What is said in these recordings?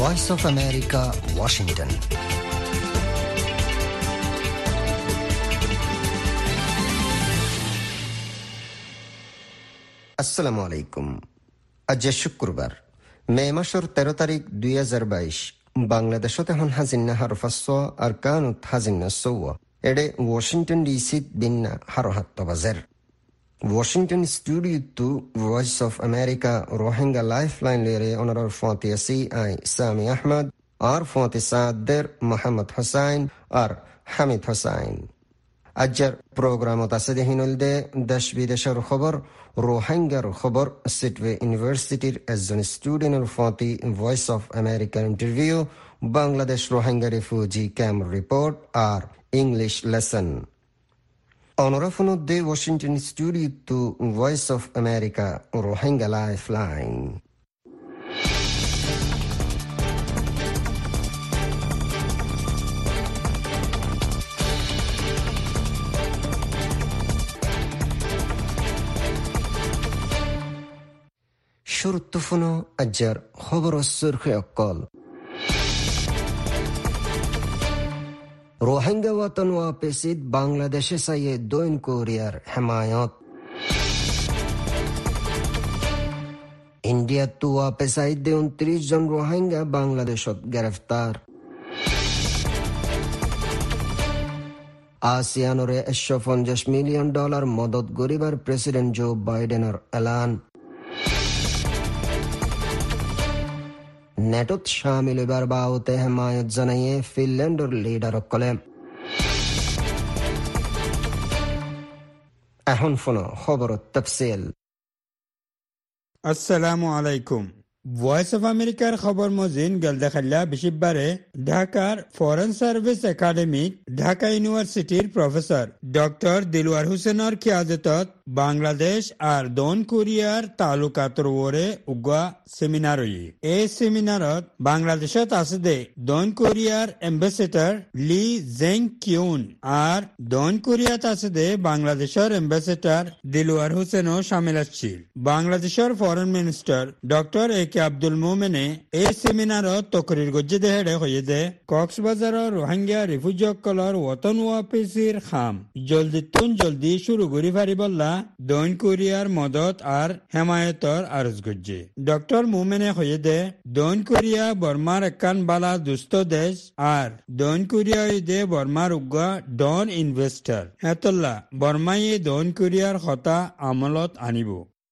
Voice of America, Washington. আসসালামু আলাইকুম। আজ শুক্রবার, মে মাসের 13 তারিখ 2022। বাংলাদেশত এখন হাজিন্না হারফাস্ব আর কানুত হাজিন্না সৌয়া এডে ওয়াশিংটন ডিসিত বিন্না হারহাত্ত বাজের। Washington studio to voice of America Rohingya lifeline লেরে অনার ফাতিয়াসি আই সামি আহমদ আর ফাতিসাদের মোহাম্মদ হোসাইন আর হামিদ হোসাইন। আজকের প্রোগ্রামত আছে দেহিনলদে দেশ বিদেশের খবর, রোহিঙ্গার খবর, সিটওয়ে ইউনিভার্সিটির একজন স্টুডেন্টের ফাতি ভয়েস অফ আমেরিকার interview, Bangladesh Rohingya refugee camp report আর ইংলিশ লেসন। অনরাফনুদ্দে Washington studio to voice of America Rohingya lifeline. শুরুত্তফুনো আজ্জার খবর সুরখে অকল। রোহিঙ্গা ওয়াতন ওয়াপেসিদ বাংলাদেশে সাইয়ে দক্ষিণ কোরিয়ার হেমায়ত। ইন্ডিয়া তু ওয়াপেসাইদে 29 জন রোহিঙ্গা বাংলাদেশত গ্রেফতার। আসিয়ানরে $150 মিলিয়ন মদত গরিবার প্রেসিডেন্ট জো বাইডেনের এলান। নেটোত শামিল এবার বাউতে হেমায়ত জানাইয়ে ফিনল্যান্ডের লিডার কলে। এখন ফোন খবর তফসিল। আসসালামু আলাইকুম। ভয়েস অফ আমেরিকার খবর মজিন গলদাখাল্লা বিশিববারে ঢাকার ফরেন সার্ভিস একাডেমিক ঢাকা ইউনিভার্সিটির প্রফেসর ডক্টর দিলওয়ার হুসেনের কিয়াদতত বাংলাদেশ আর দক্ষিণ কোরিয়ার তালুকাতর ওরে উগা সেমিনার। এই সেমিনারত বাংলাদেশত আছে দে দক্ষিণ কোরিয়ার এম্বাসেডর লি জেং কিউন আর দক্ষিণ কোরিয়াত আছে দে বাংলাদেশের এম্বাসেডর দিলওয়ার হুসেনও শামিল আছিল। বাংলাদেশের ফরেন মিনিস্টার ডক্টর আব্দুল মোমেনে এই সেমিনারত তকরির গজ্জে দেহেডে হয়ে দে কক্সবাজারের রোহিঙ্গা রিফিউজিসকলর ওয়াতন ওয়াপেসির খাম জলদি শুরু করি পারিবল্লা দক্ষিণ কোরিয়ার মদত আর হেমায়তর আরজ গজ্জে। ডক্টর মোমেনে হয়ে দে দক্ষিণ কোরিয়া বর্মার একান বালা দুস্থ দেশ আর দক্ষিণ কোরিয়া দে বর্মার উগা ডন ইনভেস্টার হেতল্লা বর্মাই দক্ষিণ কোরিয়ার হতা আমলত আনিব।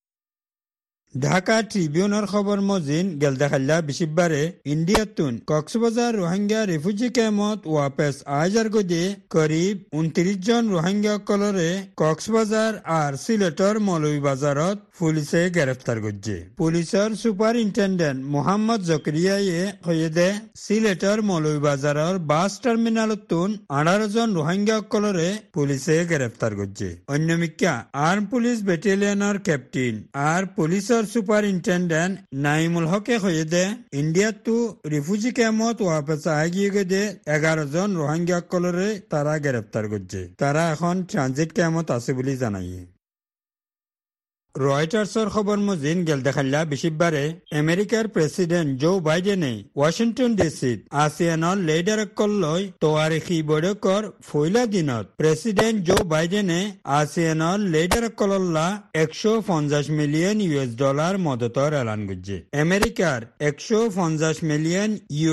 ঢাকা ট্রিবিউনের খবর মজিন গেলদাখাল্লা বিশিববারে ইন্ডিয়াতুন কক্সবাজার রোহিঙ্গা রিফিউজি ক্যাম্পত ওয়াপেস আইজার গদে করিব 29 জন রোহিঙ্গা কলরে কক্সবাজার আর সিলেটর মৌলভীবাজারত পুলিশে গ্রেফতার করছে। পুলিশের সুপারিনটেন্ডেন্ট মোহাম্মদ জকরিয়ায়ে হয়ে দে সিলেটর মৌলভীবাজারের বাস টার্মিনালতুন 18 জন রোহিঙ্গা কলরে পুলিশে গ্রেফতার করছে। অন্যমিকা আর্ম পুলিশ ব্যাটালিয়নের ক্যাপ্টেন আর পুলিশের সুপারিনটেন্ডেন্ট নাইমুল হকে হয়ে দে ইন্ডিয়া টু রিফিউজি ক্যাম্পত ওয়াপেস আগিয়ে গেদে 11 জন রোহিঙ্গা কলরে তারা গ্রেফতার করছে। তারা এখন ট্রানজিট ক্যাম্পত আছে বলে জানাই। রয়টার্সের খবর মজিন গেলদাখাল্লা বিশিববারে আমেরিকার প্রেসিডেন্ট জো বাইডেনে ওয়াশিংটন ডিসিত আসিয়ানর লিডার কল্লই তোয়ারিখি বৈঠকর ফয়লা দিনত প্রেসিডেন্ট জো বাইডেনে আসিয়ানর লিডার কল্লা $150 মিলিয়ন মদতর এলান করছে। আমেরিকার $150 মিলিয়ন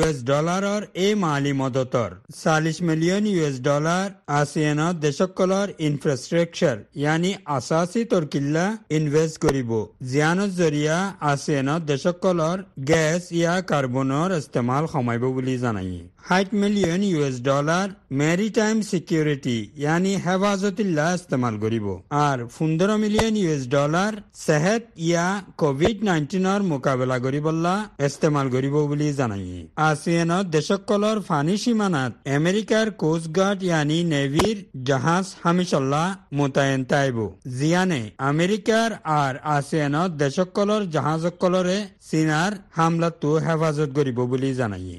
এই মালি মদতর $40 মিলিয়ন আসিয়ানর দেশকলর ইনফ্রাস্ট্রাকচার ইয়ানি আসাসি তরকিল্লা ইনভেস্ট করিব জিয়ানৰ জৰিয়া আসিয়ানত দেশকলৰ গ্যাস ইয়া কাৰ্বনৰ ইস্তেমাল কমাইব বুলি জানাই। $60 মিলিয়ন মেৰিটাইম সিকিউৰিটি ইয়ানি হেফাজতিল্লা ইস্তেমাল করিব আর $15 মিলিয়ন সেহত ইয়া কোভিড-19 মোকাবেলা করিবল্লা ইস্তেমাল করিব বুলি জানাই। আসিয়ানত দেশকলৰ ফানি সীমানাত আমেরিকার কোস্ট গার্ড ইয়ানি নেভির জাহাজ হামিশল্লা মোতায়েন তাইব জিয়ানে আমেরিকার আর আসিয়ানত দেশকলৰ জাহাজকলরে চীনার হামলাতো হেফাজত করিব বুলি জানাই।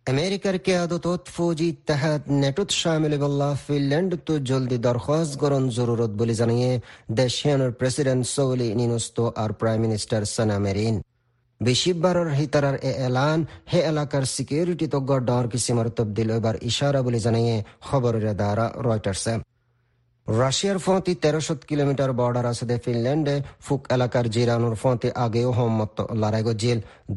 আমেরিকার কেয়াদতত ফৌজি ইত্তেহাদ নেটোত শামিল বল্লা ফিনল্যান্ড তো জলদি দরখাস্ত করণ জরুরত বলে জানিয়ে দেশিয়ানোর প্রেসিডেন্ট সৌলি নিনুস্তো আর প্রাইম মিনিস্টার সানা মেরিন বেশিবারের হিতারার এ এলান হে এলাকার সিকিউরিটি তজ্ঞ ডর কিসিমার তবদিল এবার ইশারা বলে জানিয়ে খবরের দ্বারা রয়টার্সে রাশিয়ার ফতি 1300 কিলোমিটার বর্ডার আছে ফিনল্যান্ডে ফুক এলাকার জিরানোর ফতি আগেও হম্মত লড়াই গজিল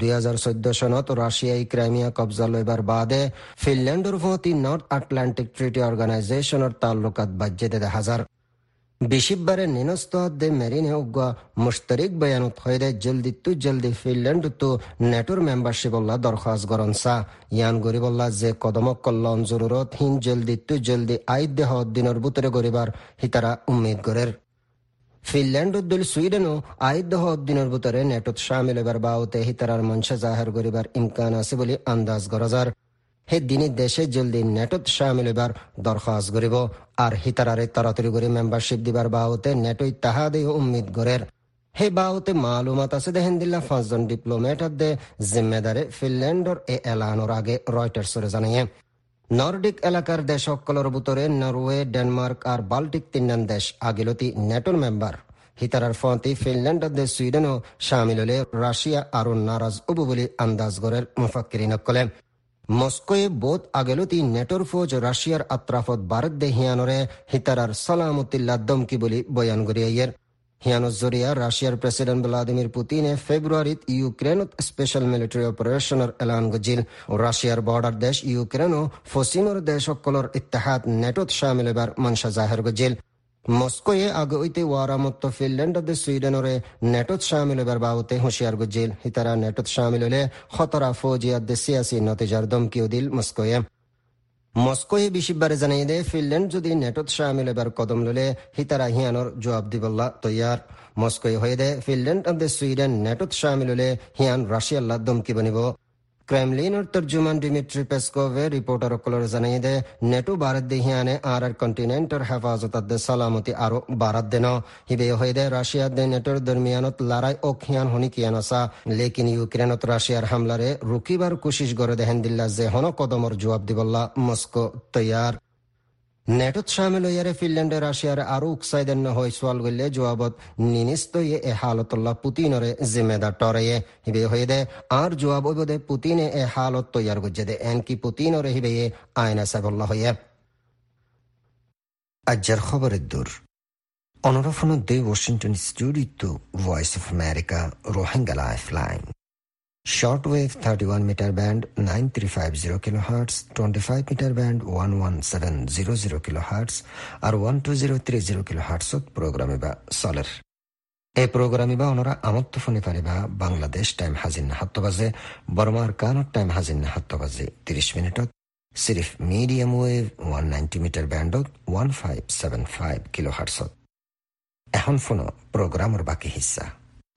2014 সনত রাশিয়াই ক্রাইমিয়া কবজা লইবার বাদে ফিনল্যান্ডের ফতি নর্থ আটলান্টিক ট্রিটি অর্গানাইজেশনের তাল্লুকাত বাজ্যে দেখা হাজার বেশিবারে নিনস্তদে মেরিনে উগ্গা মুশতারিক বয়ানত হইরে জলদি ফিনল্যান্ড তো নেটোর মেম্বারশিপ দরখাস্ত গরন সা ইয়ান গরিবল্লা যে কদমক কল্যাণ জরুরত হিন জলদি আইদ দিনের বুতরে গরিবার হিতারা উম্মিদ গরের ফিনল্যান্ড উদ্দুল সুইডেনও আইদ দিনের বুতরে নেটোত শামিল এবার বাউতে হিতারার মনসা জাহের গরিবার ইমকান আছে বলে আন্দাজ গরজার হে দিনী দেশে জলদি নেটোত শামিল এবার দরখাস্ত করিব আর হিতারারে তাড়াতাড়ি করে মেম্বারশিপ দিবার বাউতে নেটো ইত্তেহাদে উম্মিদ গরের হে বাউতে মালুমাত আছে দেহেন্দিল্লা 5 জন ডিপ্লোমেট দে জিম্মেদারে ফিনল্যান্ডর এ এলানোর আগে রয়টার্সরে জানিয়ে নর্ডিক এলাকার দেশ সকলের ভিতরে নরওয়ে ডেনমার্ক আর বাল্টিক 3 দেশ আগিলতি নেটোর মেম্বার হিতারার ফন্তি ফিনল্যান্ড দে সুইডেনও শামিল হলে রাশিয়া আরো নারাজ উবু বলে আন্দাজ গরের মুফাক্কিরিন কলে মস্কোয়ে বোধ আগেলতি নেটোর ফৌজ রাশিয়ার আত্রাফত ভারত দে হিয়ানরে হিতারার সালামতিল্লা দমকি বলি বয়ান গরিয়াইয়ের হিয়ানোর জরিয়া রাশিয়ার প্রেসিডেন্ট ভ্লাদিমির পুতিনে ফেব্রুয়ারিত ইউক্রেনত স্পেশাল মিলিটারি অপারেশনের এলান গজিল ও রাশিয়ার বর্ডার দেশ ইউক্রেনও ফসিমর দেশ সকলের ইত্তেহাদ নেটোত শামিল এবার মনসা জাহের গজিল মস্কোয়ে আগে হইতে ওয়ারামত্ত ফিনল্যান্ড দে সুইডেনরে নেটোত শামিল এবার বাউতে হুঁশিয়ার গজিল হিতারা নেটোত শামিল হলে খতরা ফৌজিয়াত দে সিয়াসি নতিজার দমকিও দিল মস্কোয়ে বিশিবারে জানাই দে ফিনল্যান্ড যদি নেটোত শামিল এবার কদম ললে হিতারা হিয়ানোর জবাব দিবল্লা তৈয়ার মস্কোয়ে হয়ে দে ফিনল্যান্ড দে সুইডেন নেটোত শামিল হলে হিয়ান রাশিয়াল্লা দমকি বনিব ক্রেমলিনের তর্জমান ডিমিট্রি পেসকোভে রিপোর্টার কলর জানিয়ে দে নেটো ভারত দে হিয়ানে আর কন্টিনেন্টের হেফাজত দে সালামতি আরো ভারত দেন হিবে হয়ে দে রাশিয়া দে নেটোর দরমিয়ানত লড়াই ও খিয়ান হনি কিয়ানসা লেকিন ইউক্রেনত রাশিয়ার হামলারে রুকিবার কোশিশ করে দেহেন দিল্লা যে হন কদমর জবাব দিবল্লা মস্কো তৈয়ার নেটোত শামিল হইয়ারে ফিনল্যান্ডে রাশিয়ার আরো উকসাইদেন হই সোয়াল গলে জবাবত নিনিস্ত এ হালতল্লা পুতিনরে জিম্মেদার টরে হিবে হয়ে দে আর জবাব ওইবদে পুতিনে এ হালত তৈয়ার গজ্জে দে এনকি পুতিনরে হিবে আয়না সাবল্লা হইয়া আজ্জার খবরের দূর অনরফন দে Washington studio voice of America Rohingya lifeline Shortwave 31 meter band 9350 kHz, 25 meter band 11700 kHz আর 12030 kHz প্রোগ্রামে বা সলের এই প্রোগ্রামে বা ওনারা আমত্ত ফোনে পারিবা বাংলাদেশ টাইম হাজিন 7 বাজে বর্মার কানত টাইম হাজিন 7 বাজে 30 মিনিটত সিরিফ মিডিয়াম ওয়েভ 190 মিটার ব্যান্ডত 1575 kHz এখন ফোন প্রোগ্রামের বাকি হিস্সা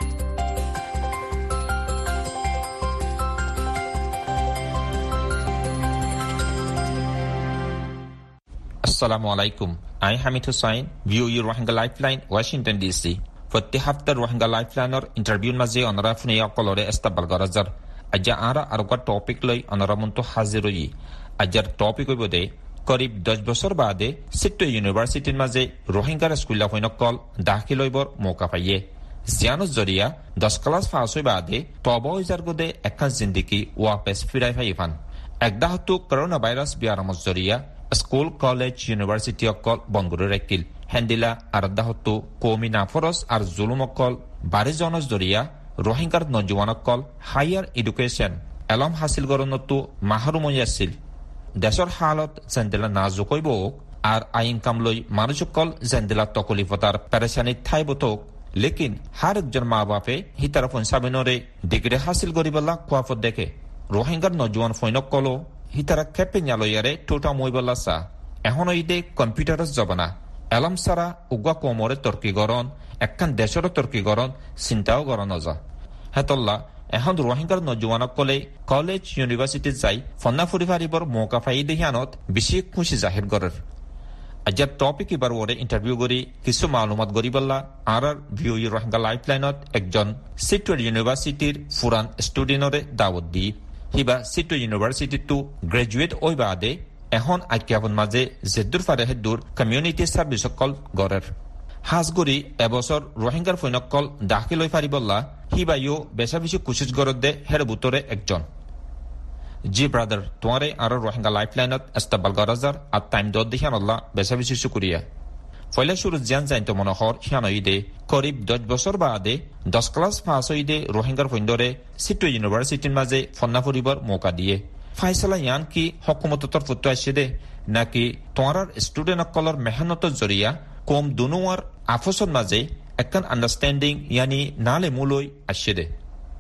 Assalamu alaikum. I am Hamid Hussain, VOA Rohingya Lifeline, Washington DC. Fotti hafta Rohingya Lifeline interview maze onara funiya kolore estabal garazar. Aja ara arga topic loi onara muntu haziroyi. Ajar topic oibode korib 10 বছর বাদে সিট্টো ইউনিভার্সিটির মাঝে রোহিঙ্গার school হইন call দাখিল হইবর মৌকা পাইয়ে জিয়ানুস জরিয়া 10 class pass হই বাদে তবা হইজার গদে একখান জিন্দিগি ওয়াপেস ফিরাই ফাইফান একদা হতো করোনা ভাইরাস বিয়ারামত জরিয়া স্কুল কলেজ ইউনিভার্সিটি অকল বনগুরে রাখিল হেন্দিলা আরদা হতো কৌমি নাফরস আর জুলুম অকল বারি জনস জরিয়া রোহিঙ্গার নজওয়ান অকল হায়ার এডুকেশন এলম হাসিল করনতো মাহরুম হইয়াছিল দেশৰ হালত জেন্দেলা নাজুক হইব আর আইন কামলৈ মানুষকল জেন্দেলা তকলিফতার পেরেশানিত ঠাইবতক লেকিন হার একজন মা বাপে হিতার ফোনসাবিনরে ডিগ্রি হাসিল করিবলা কোয়াফত দেখে রোহিঙ্গার নজওয়ান ফৈনকলো হিতারা খেপে ন্যালয়ারে টোটা মইবলা সা এখন ইদে কম্পিউটারস জবানা এলম সারা উগা কোমরে তর্কিগরণ একখান দেশর তর্কিগরণ চিন্তাও গরণ যা হেতল্লা এখন রোহিঙ্গার নজওয়ানকলে কলেজ ইউনিভার্সিটি যাই ফন্না ফুরি ফারিবর মৌকা ফাই দেহিয়ানত বেশি খুশি জাহির করের আজ্জার টপিক এবার ওরে ইন্টারভিউ করি কিছু মালুমাত গরিবল্লা আর ভিওই রোহিঙ্গা লাইফলাইনত একজন সিটওয়েল ইউনিভার্সিটির ফুরান স্টুডেন্টরে দাওয়াত দি হিবা সিটো ইউনিভার্সিটি টু গ্রাজুয়েট ওই বাদে এখন আজ্ঞাপন মাঝে জেদুর ফারে হেদুর কমিউনিটি সার্ভিস সকল গড়ের হাজগুড়ি এবছর রোহিঙ্গার ফৈনকল দাখিল হয়ে পারিবল্লা হিবাইও বেশা বেশি কুচিজ গড়ে হের বুতরে একজন জি ব্রাদার তোমারে আর রোহিঙ্গা লাইফলাইনত এস্তাবাল গরাজার আর টাইম দর দেখিয়ান আল্লাহ বেশা বেশি শুকুরিয়া ফলে শুরু জিয়ান জাইন্ত মনোহর হিয়ানইদে করিব 10 বছর বাদে 10 ক্লাস পাস হইদে রোহিঙ্গার ফৈন্দরে সিটো ইউনিভার্সিটির মাঝে ফন্না ফুরিবার মৌকা দিয়ে ফাইসলা ইয়ান কি হকুমত তরফত আসছে দে নাকি তোমার স্টুডেন্ট অকলর মেহনতর জরিয়া কম দুনুয়ার আফসর মাঝে একখান আন্ডারস্ট্যান্ডিং ইয়ানি নালে মূলই আসছে দে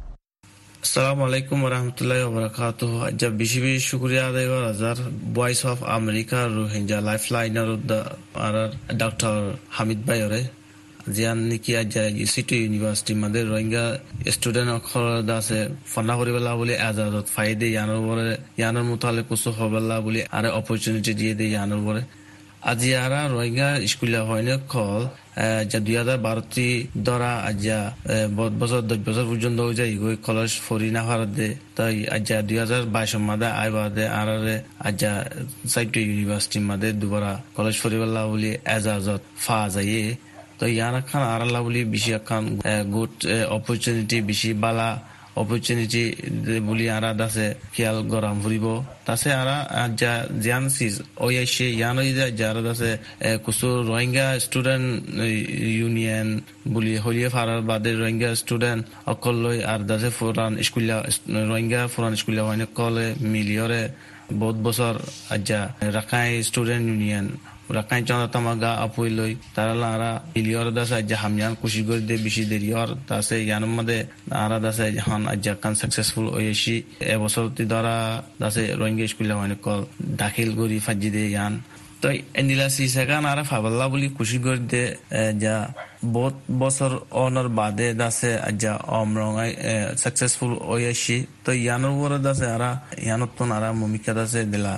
আসসালামু আলাইকুম ওরহামতুল্লাহি ওয়াবারাকাতুহু জব বেশি বেশি শুকরিয়া আদায় করার ভয়েস অফ আমেরিকা রোহিঙ্গা লাইফলাইনার আর ডক্টর হামিদ ভাইরে জিয়ান নিকি আজ সিটি ইউনিভার্সিটি মাদের রোহিঙ্গা স্টুডেন্ট অখরদ আছে ফন্না করিবেলা বলে আজাদত ফাইদে ইয়ানোর মুতালে কুসু হবেলা বলে আর অপরচুনিটি দিয়ে দেয় ইয়ানোর পরে আজি আরা রোহিঙ্গা স্কুলে হয়নি কল যা 2012 ধরা আজা 10 বছর পর্যন্ত যাই কলেজ ফরি না হারাত দে তাই আজা 2022 মাদে আইবাদে আর আজা সাইটো ইউনিভার্সিটি মাদে দুবারা কলেজ ফরিবাল্লা বলি এজাজত ফা যাইয়ে তো ইয়ানা খান আরাল্লা বলি বেশি খান গুড অপরচুনিটি বেশি বালা অপরচুনিটি বলি আরা দাসে খেয়াল গরম ফুরিব তাছে আরা যা জিয়ান সিজ ওই এসে ইয়ানই যারা দাসে কুসু রোহিঙ্গা স্টুডেন্ট ইউনিয়ন বলি হলিয়ে ফারার বাদে রোহিঙ্গা স্টুডেন্ট অকল লই আর দাসে ফুরান স্কুলিয়া রোহিঙ্গা ফুরান স্কুলিয়া হয়নি কলে মিলিয়রে বহুত বছর আজ্জা রাখাই স্টুডেন্ট ইউনিয়ন রাখাই চন্দ্র তামাগা আপুই লই তারা আরা ইলিয়র দাসে আজ্জা হামিয়ান খুশি করে দে বেশি দেরিয়র দাসে ইয়ানোর মধ্যে আরা দাসে হন আজ্জা কান সাকসেসফুল হয়েছি এবছর দ্বারা দাসে রোহিঙ্গা স্কুলে হয়নি কল দাখিল করি ফাজি দে ইয়ান তো এন্ডিলা সিসাকান আরা ফাবাল্লা বলি খুশি করে দে যা বহুত বছর অনর বাদে দাসে আজ্জা অমরঙাই সাকসেসফুল হয়েছি তো ইয়ানোর উপরে দাসে আরা ইয়ানোর তো আরা ভূমিকা দাসে দিলা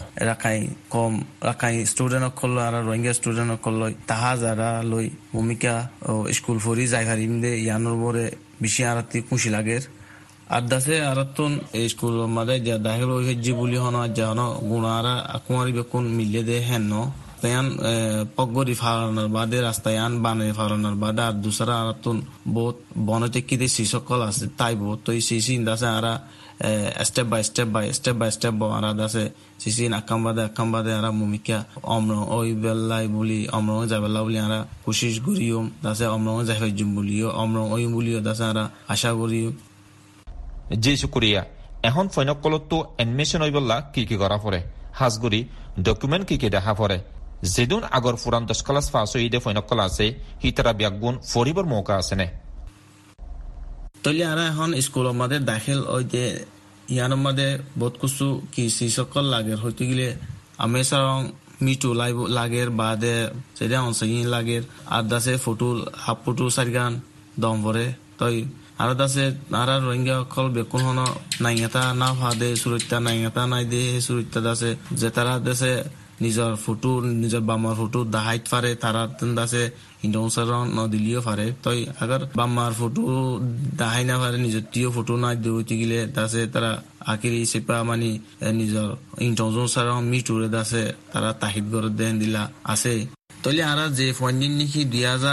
রাখাই স্টুডেন্ট অকল আর রোহিঙ্গা স্টুডেন্ট অকল লই তাহা যারা লই ভূমিকা স্কুল ফরি জায়গারিম দে ইয়ানোর উপরে বেশি আরাতি খুশি লাগে আর দাসে আরাতুন স্কুল মাদে যা দাখিল হয়েছি বলি হন যা গুণারা কুমারি বেকুন মিলিয়ে দে হেন তায়ান পগরি ফারানোর বাদে রাস্তায়ান বানে ফারানোর বাদে আর দুসরা আরাতুন বহুত বনতে কিতে শিসকল আছে তাই বহুত তো সিসি দাসে আরা স্টেপ বাই স্টেপ আরা দাসে সিসি আকাম বাদে আরা ভূমিকা অমর ওই বেল্লাই বলি অমর যাবেলা বলি আরা কোশিশ করিও দাসে অমর যাই বলিও অমর ওই বলিও দাসে আরা আশা করিও জি শুক্রিয়া এখন ফৈনকলতো এডমিশন হইবল্লা কি করা পরে হাজগুড়ি ডকুমেন্ট কি দেখা পরে যেদিন আগর ফুরান 10 ক্লাস পাস হইদে ফৈনকল আছে হিতারা ব্যাগুন ফরিবর মৌকা আছে নে তলি আরা এখন স্কুলের মধ্যে দাখিল হইতে ইয়ানোর মধ্যে বহুত কিছু কি শিসকল লাগে হইতে গেলে আমি সারং মিটু লাগের বাদে সেটা অনসাইন লাগের আর দাসে ফটো হাফ ফটো সারিগান দম ভরে তই আর দাসে আর রোহিঙ্গা অকল বেকুন হন নাইঙাতা না ফাদে সুরক্ষা নাইঙাতা নাই দে সুরক্ষা দাসে যে তারা দেশে নিজের ফটো নিজের বামার ফটো দাহাইত পারে তারা দাসে ইন্টারনেশনাল নদিলিও পারে তই আগার বামার ফটো দাহাই না পারে নিজের টিও ফটো না দিতে গেলে দাসে তারা আখিরি সেপা মানে নিজের ইন্টারনেশনাল মিটুরে দাসে তারা তাহিদ করে দেন দিলা আছে তলে আরা যে ফান্ডিং নিকি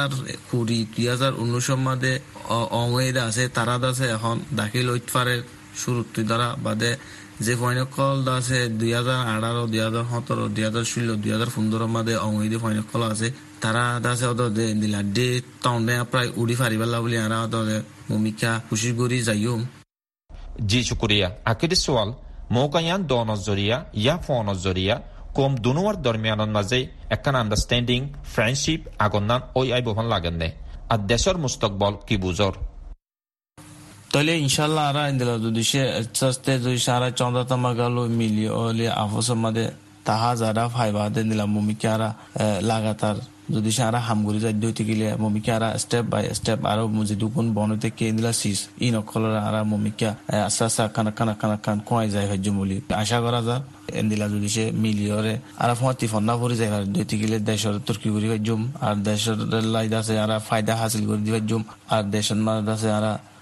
2019 মাদে অংয়েদা আছে তারা দাসে এখন দাখিল হইতে পারে শুরুতে দ্বারা বাদে যে ফাইনকল দাসে 2018 2017 2016 2015 মাদে অংয়েদে ফাইনকল আছে তারা দাসে ওদে দিলা ডে টাউনে প্রায় উড়ি ফারিবালা বলি আরা ওদে ভূমিকা খুশি করি যাইও জি শুক্রিয়া আকির সওয়াল মৌকায়ান দনর জরিয়া ইয়া ফোনর জরিয়া কম দুনুয়ার দরমিয়ানের মাঝে একখান আন্ডারস্ট্যান্ডিং ফ্রেন্ডশিপ আগন্নান ওই আই বহন লাগেন নে আর দেশের মুস্তকবল কি বুঝর তাহলে ইনশাল্লাহ আরা ইন্দিলা যদি সস্তে যদি সারা চন্দ্রতমা গেল মিলিয়ে আফসের মাঝে তাহা যারা ফাইবাদে নিলাম ভূমিকা আরা লাগাতার যদি সারা হামগুড়ি যাই হইতে গেলে ভূমিকা আরা স্টেপ বাই স্টেপ আরো মুজি দুগুণ বনতে কে ইন্দিলা সিস ই নকলের আরা ভূমিকা আস্তে আস্তে কান কোয়াই যায় হজ্জ বলি আশা করা যায় এন্দিলা যদি সে মিলিয়রে আর ফতি ফন্না ভরি যায় হইতে গেলে দেশের তুর্কি করি হজ্জুম আর দেশের লাইদ আছে আরা ফায়দা হাসিল করে দিবে জুম আর দেশের মাঝে আছে আরা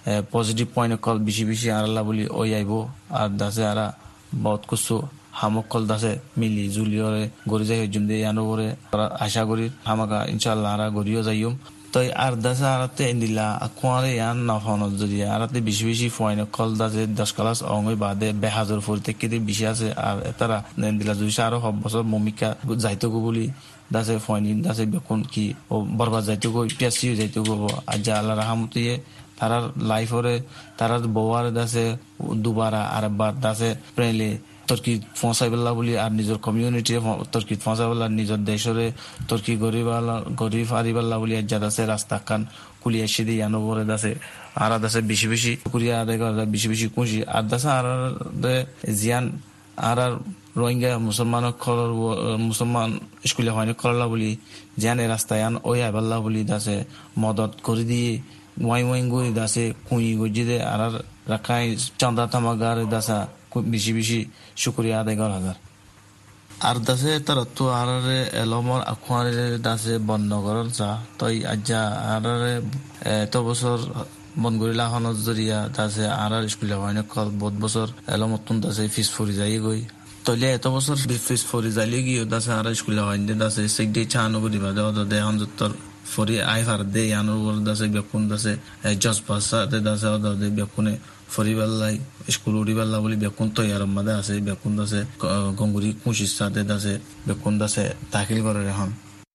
পজিটিভ পয়েন্ট কল বেশি বেশি আরাল্লা বলি ওই আইব আর দাসে আরা বহুত কিছু হামক কল দাসে মিলি জুলিয়রে গড়ি যাই হইজুম দিয়ে ইয়ানো করে আশা করি হামাকা ইনশাল্লাহ আরা গড়িও যাইম তই আর দাসে আরাতে ইন্দিলা কুয়ারে ইয়ান নফানত যদি আরাতে বেশি বেশি পয়েন্ট কল দাসে 10 ক্লাস অঙ্গই বাদে বেহাজর ফুরতে কেটে বেশি আছে আর তারা ইন্দিলা যদি আরো সব বছর মমিকা যাইতো বলি দাসে পয়েন্ট দাসে বেকুন কি ও বরবাদ যাইতো গো পিয়াসি যাইতো গো আজ আল্লাহ রাহমতিয়ে তারার লাইফরে তারার বউয়ার দাসে দুবারা আরেকবার দাসে প্রেলে তুর্কি ফসাইবেলা বলি আর নিজের কমিউনিটি তুর্কি ফসাইবেলা নিজের দেশরে তুর্কি গরিব হারিবাল্লা বলি আজ দাসে রাস্তা কান কুলি এসে দিয়ে আনবরে দাসে আর দাসে বেশি বেশি কুরিয়া আদায় করা বেশি বেশি খুশি আর দাসে আর জিয়ান আর রোহিঙ্গা মুসলমান স্কুলে হয়নি করলা বলি জিয়ান এই রাস্তায় আন ওই আইবাল্লা বলি দাসে মদত করে দিয়ে ওয়াইং দাসে কুই গজিদে আর রাখাই চান্দা তামাগার দাসা বেশি বেশি শুক্রিয়া আদায় করা হাজার আর দাসে তার তো আর এলমর আখোয়ারে দাসে বন্ধ করার চা তই আজ্জা আর এত বছর বন গরিলা হনত জরিয়া দাসে আর স্কুলে হয় না কল বহুত বছর এলমতন দাসে ফিস ফরি যাই গই তইলে এত বছর ফিস ফরি যাইলে গিয়ে দাসে আর স্কুলে হয় না দাসে সেগডে চানো করিবা দে হনজত্তর ফরি আই ফার দে ইয়ানোর দাসে বেকুন দাসে জজ পাসা দে দাসে দে বেকুনে ফরিবাল্লাই স্কুল উড়িবাল্লা বলি বেকুন তো ইয়ার মাদে আছে বেকুন দাসে গঙ্গুরি কুশিস সাথে দাসে বেকুন দাসে দাখিল করে এখন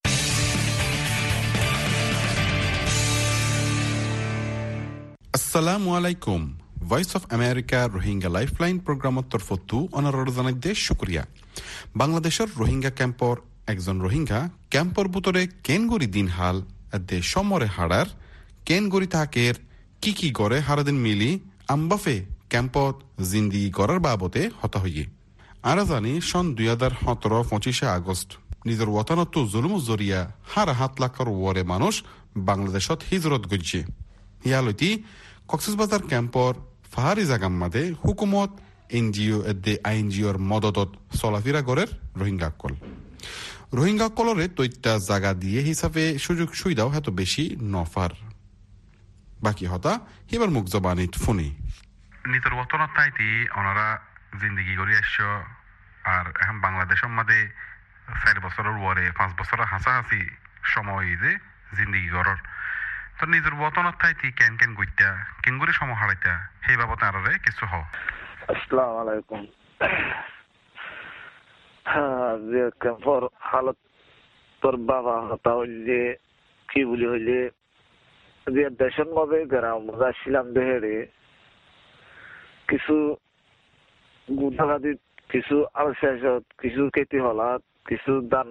আসসালামু আলাইকুম voice of America Rohingya lifeline প্রোগ্রামত তরফতু অনারর জানাইতে শুক্রিয়া বাংলাদেশের রোহিঙ্গা ক্যাম্পর একজন রোহিঙ্গা ক্যাম্পর ভিতরে কেনগরি দিন হাল এদে সমরে হাড়ার কেনগরি থাকের কি করে হারাদিন মিলি আমবাফে ক্যাম্পত জিন্দি করার বাবতে হতা হইয়ে আর জানি সন 2017-25 আগস্ট নিজের ওয়াতানত জুলুম জরিয়া হারা 7 লাখর ওয়ারে মানুষ বাংলাদেশত হিজরত গজ্জে ইয়ালতি কক্সবাজার ক্যাম্পর ফাহারি জাগাম মাদে হুকুমত এনজিও এদে আইনজিওর মদতত চলাফিরা গড়ের রোহিঙ্গা কলরে তৈত্যা জাগা দিয়ে হিসাবে সুযোগ সুবিধাও এত বেশি নফার বাকি হতা এবার মুখ জবানিত ফোনে নিজের ওতনত তাইতি ওনারা জিন্দগি করে আসছো আর এখন বাংলাদেশের মধ্যে 4 বছরের ওয়ারে 5 বছরের হাসাহাসি সময় যে জিন্দগি করার তো নিজের ওতনত তাইতি কেন গইতা কেন করে সময় হারাইতা সেই বাবদ আর কিছু হ আসসালামু আলাইকুম যে ক্যাম্পর হালত তোর বাবা হতা হইলে কি বলি হইলে যে দেশের মধ্যে গ্রাম মজা ছিলাম দেহেরে কিছু গুদাগাদি কিছু আলসেসত কিছু কেতি হলাত কিছু দান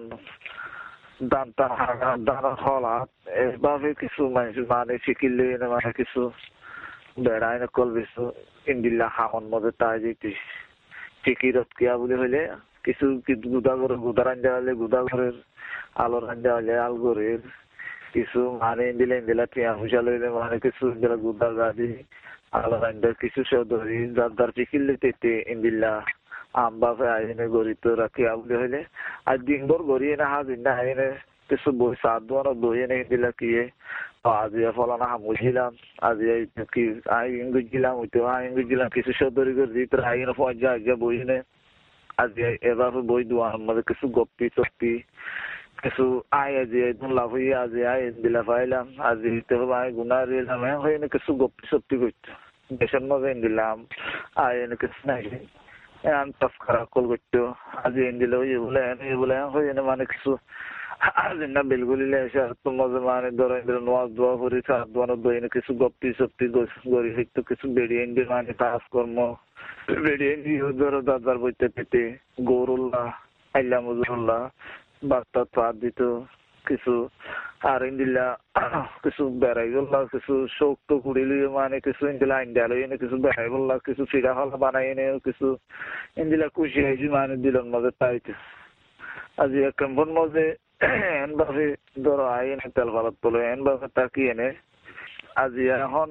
হলাত এভাবে কিছু মানুষ মানে শিখিলে মানে কিছু বেড়াই নকল বেশু ইন্দিল্লা হামন মধ্যে তাই যেতে টিকিরত কিয়া বলে হইলে কিছু গুদা রাঞ্জা হলে গুদা ঘরের আলো রাঞ্জা হলে আল ঘরের কিছু মানে ইন্দিলা টিয়া হুসা লইলে মানে কিছু ইন্দিলা গুদা গাদি আলো রাঞ্জা কিছু সব ধরি যার চিকিলে তেতে ইন্দিল্লা আমবাফে আইনে গড়িত রাখি বলে হইলে আর দিনভর গড়িয়ে না হাজির না আইনে কিছু বই সাত দোয়ানো বই এনে ইন্দিলা কিয়ে আজি ফলানা হামুছিলাম আজি কি আইন গুজিলাম কিছু সব ধরি করে দিতে আইনে পর্যায়ে বই এনে আজি এবার বই দোয়ার মধ্যে কিছু গপ্পি চপ্পি কিছু আয় আজি লাভ হইয়া আজি আয় দিলা পাইলাম আজি আয় গুণা দিলাম হয়ে কিছু গপ্পি সপ্পি করতো দেশের মধ্যে দিলাম আয় এনে কিছু নাই টফ খারাপ কল করতো আজি দিলে এ বলে হয়ে মানে কিছু না বেলগুলিলে এসে তোমার মানে ধরো নোয়াজ দোয়া করি সাত দোয়ানো দই কিছু গপ্পি সপ্পি গড়ি হইতো কিছু বেরিয়ে দিয়ে মানে কাজকর্ম বেরিয়ে দিয়ে ধরো দাদার বইতে পেতে গৌরুল্লাহ আল্লাহ মজুরুল্লাহ বার্তা পাত দিত কিছু আর ইন্দিল্লা কিছু বেড়াই বললা কিছু শোক তো কুড়িলি মানে কিছু ইন্দিলা ইন্ডিয়া এনে কিছু বেড়াই বললা কিছু ফিরা হলা বানাই এনে কিছু ইন্দিলা খুশি হয়েছি মানে দিলন মাঝে তাইতে আজি ক্যাম্পন মাঝে এনভাবে ধরো আই এনে তেল ভালত তোলে এনভাবে তাকি এনে আজি এখন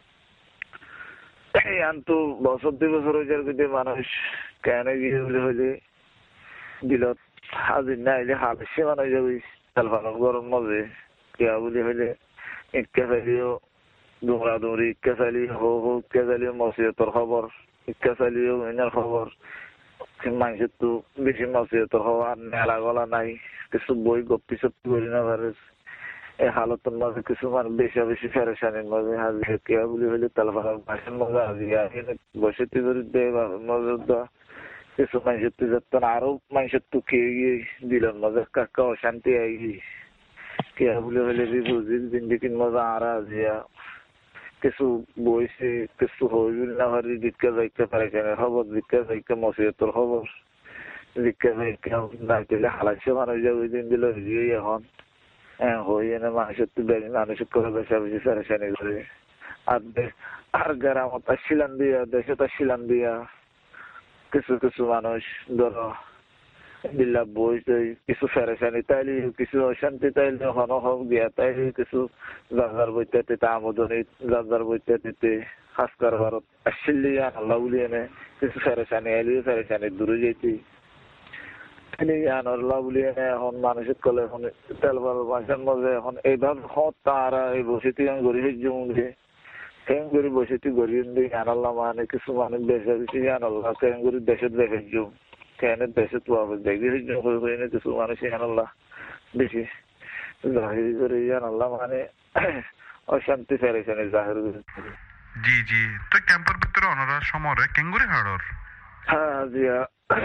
আনতো বছর 2 বছর হয়ে যার কিন্তু মানুষ কেন গিয়ে হইলে দিলত আজি না এলে হালসে মানে যাবি তেল ভালত গরম মাঝে কেয়া বলি হইলে ইটকা ফেলিও দৌড়াদৌড়ি ইচ্ছা চাইলি ইচ্ছা চাইলি মসজিদর খবর ইচ্ছা চাইলিও এনার খবর মানুষের তো বেশি মসজিদর খবর আর নেলা গলা নাই কিছু বই গপ্পি সপ্পি করি না পারে এই হালতের মাঝে কিছু মানে বেশি ফেরেশানির মাঝে হাজির কে বলি হলে তালপাড়ার বাসের মাঝে হাজির বসে তুই দেয় মজুদা কিছু মানুষের তুই যাত আরো মানুষের তো কে গিয়ে দিলেন মাঝে কাকা অশান্তি আই কে বলি হলে বুঝি জিন্দিগির মাঝে আর হাজিয়া কিছু বইছে কিছু হইল না হারি দিকে যাইতে পারে কেন খবর দিকে যাইতে মসজিদর খবর দিকে যাইতে না দিলে হালাইছে মানুষ যে ওই দিন দিল এখন হই এনে মানুষের তো মানুষের করে বেশি ফেরেশানি করে আর গ্রামত শিলান দিয়া দেশে তো শিলান দিয়া কিছু মানুষ ধরো দিল্লা বই কিছু ফেরেশানি তাইলে কিছু অশান্তি তাইলে হোক দিয়া তাইলে কিছু যার বইতে দিতে আমোদনী যার বইতে দিতে খাসকার ভারত আসলিয়া আল্লাহ বলি এনে কিছু ফেরেশানি এলিও ফেরেশানি দূরে যেতে আল্লাহ বলি এনে এখন মানুষের কলে এখন তেলবার বাসার মধ্যে এখন এইভাবে হত তারা এই বসিতে গড়ি জমে কেন করে বসিতে গড়ি আনাল্লাহ মানে কিছু মানুষ দেশে বেশি আনাল্লাহ কেন করে দেশের দেখে জুম কেন দেশে তো দেখি হয়ে কিছু মানুষ আনাল্লাহ বেশি জাহির করে আনাল্লাহ মানে অশান্তি ফেরেছেন জাহির করে জি জি তো ক্যাম্পের ভিতরে অনারা সমরে কেঙ্গুরি হাড়র হ্যাঁ জিয়া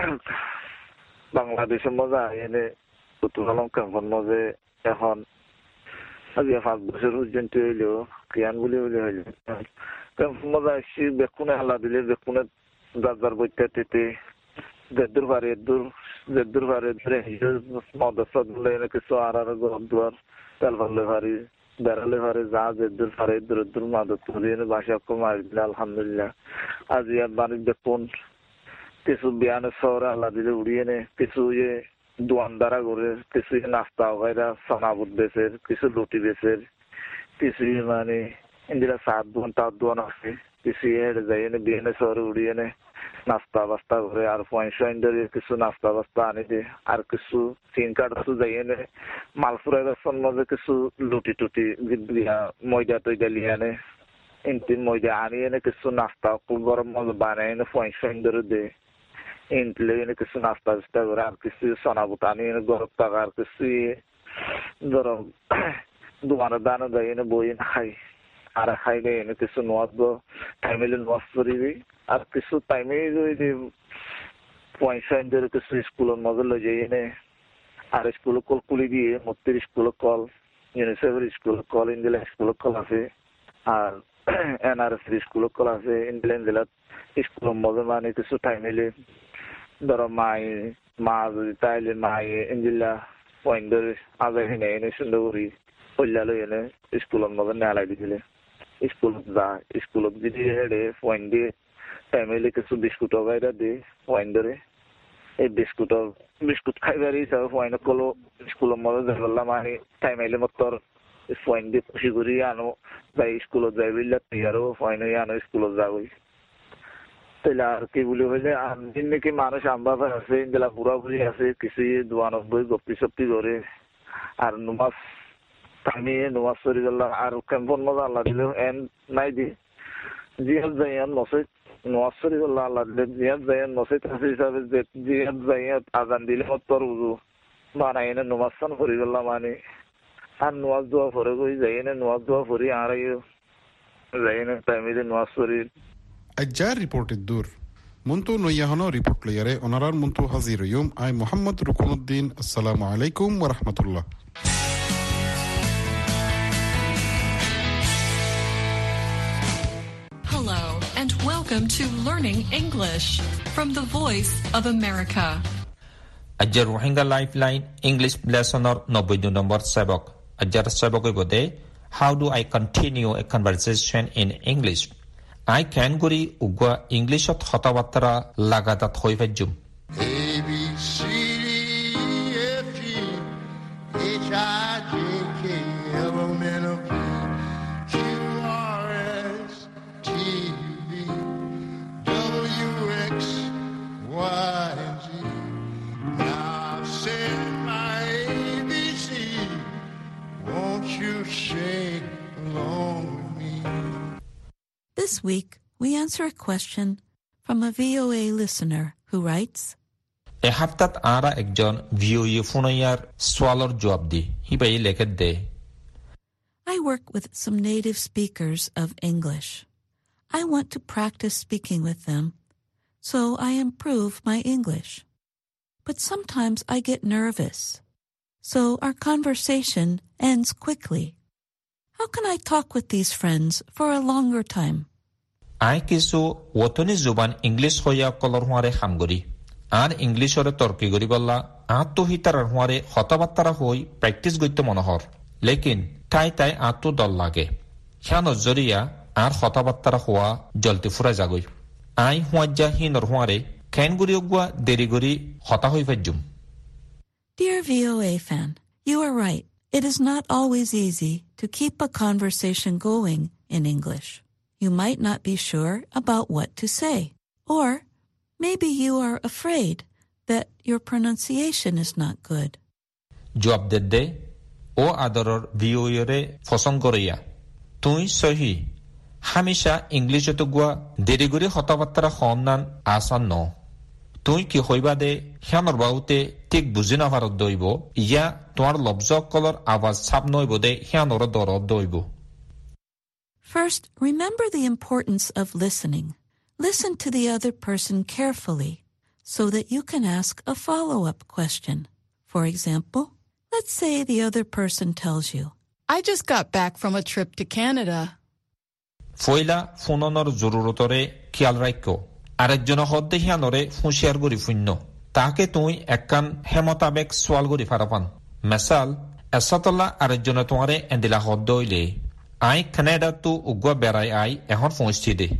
বাংলাদেশের মজা এনে পুতুল ক্যাম্পের মধ্যে এখন আজকে 5 বছর পর্যন্ত হইলেও কিয়ান বলি হইল ক্যাম্পের মজা আসছি বেকুনে হালা দিলে বেকুনে যার বইতে দিতে দেড় বারে দেড় বারে ধরে মদসা দিলে কিছু আর ঘর দুয়ার তেল ভাবলে ভারি বেড়ালে ভারে যা দেড় পারে দূর মাদত ধরে বাসা মারি দিলে আলহামদুলিল্লাহ আজ ইয়ার বাড়ির দেখুন কিছু বিয়ানের শহরে আল্লাহ দিলে উড়িয়ে নে কিছু দোয়ানদারা করে কিছু নাস্তা ওখাইরা সোনাবুট বেচের কিছু লুটি বেচের কিছু মানে ইন্দিরা সাত দোয়ান তার দোয়ান আছে কিছু হেঁটে যাই এনে বিয়ানের শহরে উড়িয়ে নে নাস্তা বাস্তা করে আর পয়সা ধরে কিছু নাস্তা বাস্তা আনি দে আর কিছু সিন কার্ড যাই এনে মালপুরা গাছের মধ্যে কিছু লুটি টুটি ময়দা টয়দা লিয়ে আনে ইন্টি ময়দা আনি এনে কিছু নাস্তা গরম মজা বানাই এনে পয়সা ধরে দে ইন্টলে এনে কিছু নাস্তা টাস্তা করে আর কিছু সোনাবুট আনি এনে গরম টাকা আর কিছু ধরো দোকানের দানা যাই এনে বই এনে খাই আর খাইলে এনে কিছু নোয়াজ টাইমে নোয়াজ করিবি আর কিছু টাইমে যদি পয়সা ধরে কিছু স্কুলের মজা লই যাই এনে আর স্কুলে কল খুলি দিয়ে মত্তির স্কুলে কল ইউনিসেফের স্কুলে কল ইন্দিলা স্কুলে কল আছে আর NRS স্কুলে কল আছে ইন্দিলা জেলার স্কুলের মজা মানে কিছু টাইম এলে ধরো মা যদি তাইলে মায়ে ইন্দিলা পয়েন্ট ধরে আগে হিনে এনে সুন্দর করি পল্লা লই এনে স্কুলের মজা নেলাই দিছিলে স্কুলত যদি হেডে পয়েন্ট দিয়ে ফ্যামিলি কিছু বিস্কুট বাইরা দিয়ে পয়েন্ট ধরে এই বিস্কুট খাইবার হিসাবে পয়েন্ট করলো স্কুলের মধ্যে যাইবলা মানে টাইম আইলে মতর পয়েন্ট দিয়ে খুশি করি আনো যাই স্কুলত যাই বুঝলে তুই আরো পয়েন্ট হয়ে আনো স্কুলত যাবই তাইলে আর কি বলি হইলে দিন নাকি মানুষ আম্বাবা আছে ইন্দিলা বুড়া বুড়ি আছে কিছু 92 গপ্পি সপ্পি করে আর নুমাজ আমি নুমাজ শরীফ আল্লাহ আর ক্যাম্পন মজা আল্লাহ দিলেও এন নাই দি জিয়াদ জাইয়ান নসে নুমাজ শরীফ আল্লাহ দিলে জিয়াদ জাইয়ান নসে তাসি হিসাবে জিয়াদ জাইয়ান আজান দিলে মতর উজু বানাই এনে নুমাজ সান শরীফ আল্লাহ মানে আর নুমাজ দোয়া ফরে গই যাই এনে নুমাজ দোয়া ফরি আর যাই এনে টাইমে নুমাজ শরীফ আজ্জার রিপোর্টের দূর মুন্তু নইয়াহনো রিপোর্ট লইয়ারে অনারার মুন্তু হাজির ইয়ুম আই মোহাম্মদ রুকনুদ্দিন আসসালামু আলাইকুম ওয়া রাহমাতুল্লাহ Hello and welcome to Learning English from the Voice of America. Ajjar Rohingya Lifeline English lesson or 92 number sabak. Ajjar sabak bode how do I continue a conversation in English? I can guri ugwa English ot hatabattara lagatat hoibajum. A B C D E F G H I J K L M N O P Q R S T V W X Y and Z. Now I've said my ABC. Won't you sing along with me? This week, we answer a question from a VOA listener who writes, এ হাফতাত আরা একজন ভিওই ফোনাইয়ার সোয়ালর জবাব দি হিবাই লেখে দে I work with some native speakers of English. I want to practice speaking with them, so I improve my English. But sometimes I get nervous, so our conversation ends quickly. How can I talk with these friends for a longer time? I কিছু ওতনি জুবান English হইয়া colour হুয়ারে হামগরি আর ইংলিশরে তর্কি গরি বললা আত্মহিতার হুয়ারে হতবাত্তারা হই practice গইতে মনোহর লেকিন তাই আত্ম দল লাগে হিয়ানো জরিয়া আর হতবাত্তারা হওয়া জলতি ফুরা যাগই আই হুয়াজ্জা হিনর হুয়ারে কেন গুরি উগুয়া দেরি গরি হতা হই ফেজুম Dear VOA fan, you are right. It is not always easy to keep a conversation going in English. You might not be sure about what to say, or maybe you are afraid that your pronunciation is not good. জবাব দে ও আদরর ভিওরে ফসং করিয়া তুই সহি হামেশা ইংলিশত গুয়া দেরি গরি হতাবাত্তারা হন্নান আসান ন তুই কি হইবা দে হিয়ানর বাউতে ঠিক বুঝি না ভারত দইব ইয়া তোমার লব্জ কলর আওয়াজ ছাপ নইব দে হিয়ানর দরদ দইব First, remember the importance of listening. Listen to the other person carefully so that you can ask a follow-up question. For example, let's say the other person tells you, I just got back from a trip to Canada. ফয়লা ফোননর জরুরতরে খেয়াল রাখো আরেকজন হদ্দে হিয়ানরে হুঁশিয়ার গরি ফুন্য তাকে তুই একখান হেমতাবেক সোয়াল গরি ফারাপান মেসাল এসাতলা আরেকজনে তোমারে এন্দিলা হদ্দ হইলে আই কানাডা তু উগুয়া বেড়াই আই এখন পৌঁছছি দে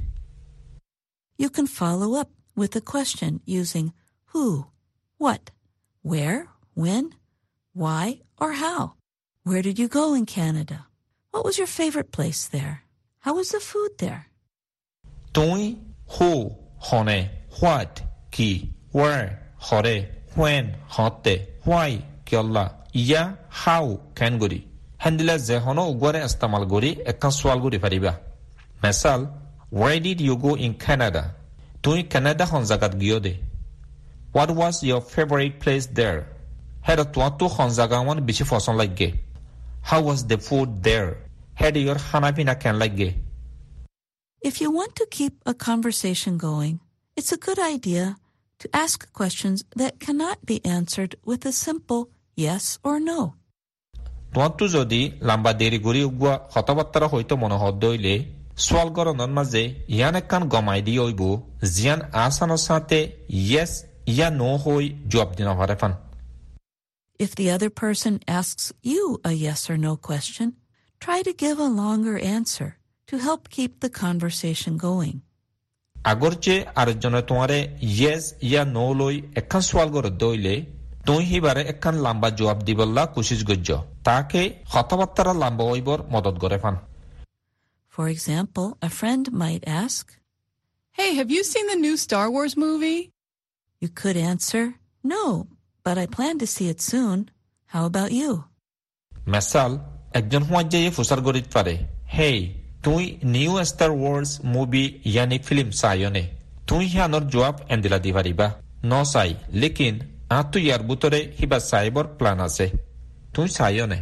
You can follow up with a question using who, what, where, when, why, or how. Where did you go in Canada? What was your favorite place there? How was the food there? তুই who, hone, what, কি, where, hore, when, হতে, why, কিয়ল্লা, yeah, how, কেন গরি হ্যান্ডিলা যে হনো উগুয়ারে ইস্তেমাল গরি একখান সোয়াল গরি পারিবা মেসাল where did you go in Canada তুই কানাডা হন জাগাত গিয়ে দে what was your favorite place there হেড তো হন জাগাওয়ান বেশি পছন্দ লাগে how was the food there হেড ইয়োর খানা পিনা কেন লাগে If you want to keep a conversation going, it's a good idea to ask questions that cannot be answered with a simple yes or no. তোমারতো যদি লম্বা দেরি গড়ি উগুয়া হতবাত্তারা হইতো মনোহর দইলে সোয়াল গরনের মাঝে ইয়ান একখান গমাই দিয়ে হইব জিয়ান আসানোর সাথে ইয়েস ইয়া নো হই জবাব দিন পারে ফান If the other person asks you a yes or no question, try to give a longer answer to help keep the conversation going. আগরচে আরেকজনে তোমারে ইয়েস ইয়া নো লই একখান সোয়াল গর দইলে তুই হিবারে একখান লম্বা জবাব দিবল্লা কোশিশ গজ্জ তাকে হতবাত্তারা লম্বা হইবর মদত করে ফান For example, a friend might ask, Hey, have you seen the new Star Wars movie? You could answer, No, but I plan to see it soon. How about you? মেসাল একজন হুয়াজ্জায়ে ফুসার গরিত পারে হেই তুই নিউ স্টার ওয়ার্স মুভি ইয়ানি film সাইয়নে তুই হিয়ানর জবাব এন্দিলা দি পারিবা ন সাই লেকিন আতু ইয়ার বুতরে হিবা সাইবর প্ল্যান আছে তুই সাইয়নে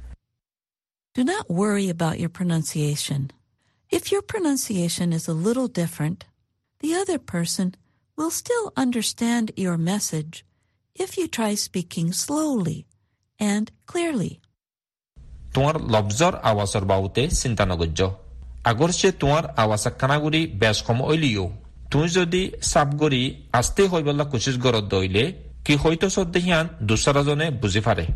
Do not worry about your pronunciation. If your pronunciation is a little different, the other person will still understand your message if you try speaking slowly and clearly. তোমার লব্জর আওয়াজর বাউতে চিন্তা নগজ্য আগরছে তোমার আওয়াজ কানাগুড়ি বেশ কম হইলিও তুই যদি সাবগরি আস্তে হইবলা কোশিশ গরত দইলে কি হয়তো সদ্দেহিয়ান দুসরাজনে বুঝি পারে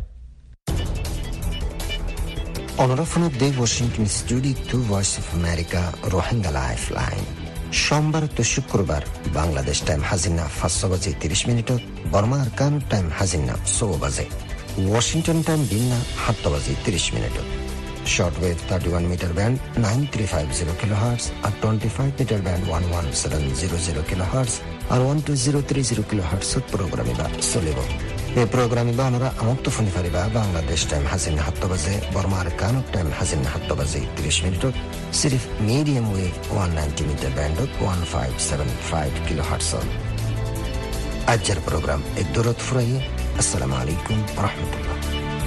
অনরাফনের দে Washington studio to voice of America Rohingya lifeline সোমবার তো শুক্রবার বাংলাদেশ টাইম হাজিনা 5:30 বর্মা আরকান টাইম হাজিনা 6 ওয়াশিংটন টাইম দিনা 7:30 শর্টওয়েভ 31 মিটার ব্যান্ড 9350 কিলোহার্টজ আর 25 মিটার ব্যান্ড 11700 কিলোহার্টজ আর 12030 কিলোহার্টজ প্রোগ্রামে বা চলিব এই প্রোগ্রামে বানরা আমত্ত ফোনি ফারিবা বাংলাদেশ টাইম হাজির 7 বাজে বর্মার কানুক টাইম হাজির 7 বাজে 30 মিনিটত সিরিফ মিডিয়াম ওয়েভ 190 মিটার ব্যান্ডত 1575 কিলোহার্টজ আজকের প্রোগ্রাম এক দরদ ফুরাইয়ে আসসালামু আলাইকুম ওয়া রাহমাতুল্লাহ